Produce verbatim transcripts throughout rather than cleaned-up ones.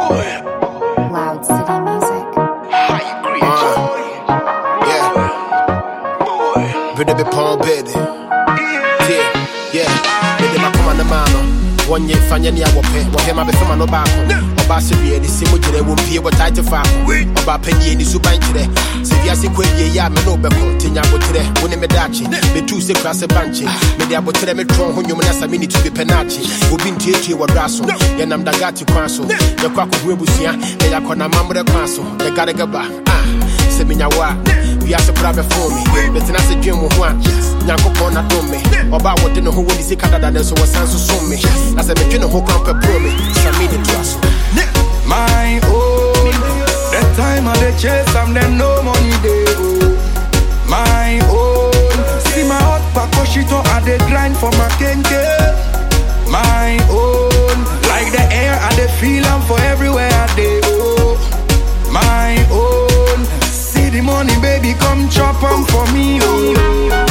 Loud City Music. Yeah. Pretty big palm baby. Yeah, yeah. Baby, my come on the man. One year, Fanya Wape, or him, I be from an Obako. Obasi, the Simujere will be able to tie to Fap. About Penny, the Suban today. Siviasi Quay, Yam, no Beko, Tinyago today, Winnemedachi, the two sick class of Banchi, Mediabo Telemetron, who you must have to be Penachi, who been Titi or Rasso, Yanam Dagati Quasso, the Quaco Ribusia, the Yakona Mamma Quasso, the Garagaba, ah, Seminawa, we are so proud for me, but then I said Jim one, Yanko Pona Dome, about what didn't who is the Canada, so was Sanso Sumi. As I begin to hook up a promi, some minute to us. My own, that time of the chase, I'm them no money they owe. My own, see my hot pakoshito at the grind for my kenke. My own, like the air I the feel I'm for everywhere I they owe. My own, see the money baby come chop on for me oh.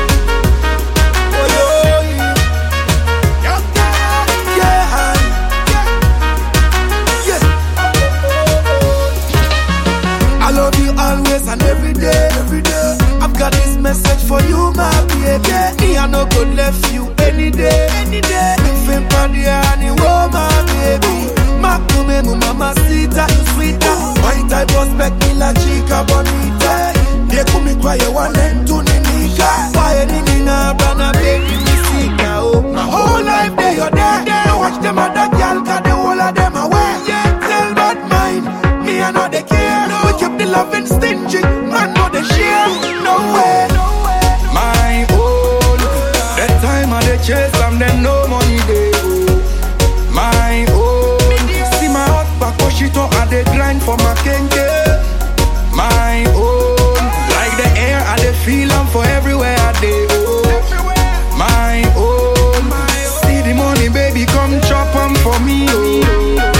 Always and every day, every day. I've got this message for you, my baby. Me, I no go left you any day, any day. Fem padia ani wo, my baby. Makume mu mama sita, sweeter. My type was make me la chica bonita. They come me cry one and two ninika. Why any na brana baby me sika oh. My whole life they you're there. I watch them other girl, cause the whole of them away. Tell bad mind, me I know they care. We keep the loving stingy, man know they share. No way, my own. That time of the chase, I'm then no money they owe. My own. See my hot pakoshito at the grind for my kenke. My own. Like the air I the feel I'm for everywhere I they owe. My own. See the money baby come chop 'em for me oh.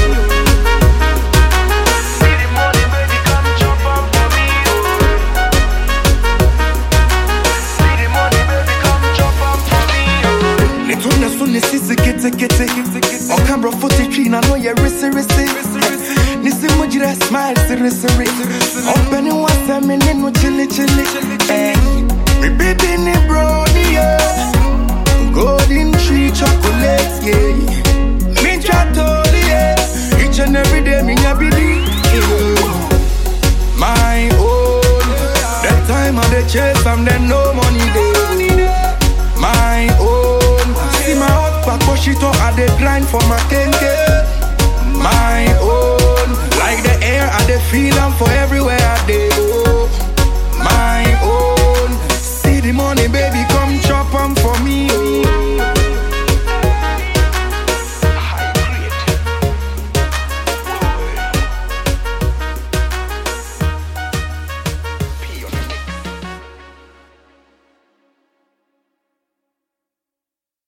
Nisi kete kete on camera footage I know you're risky risky Nisi mujira smile siri siri Open you want to me no chili chili Me baby ni brownie yeah Golden tree chocolate yeah Me chatoli yeah Each and every day me nyabili My own That time of the chase I'm then no money day My own See my hot pakoshito at the grind for my kenke. My own, like the air I the feel I'm for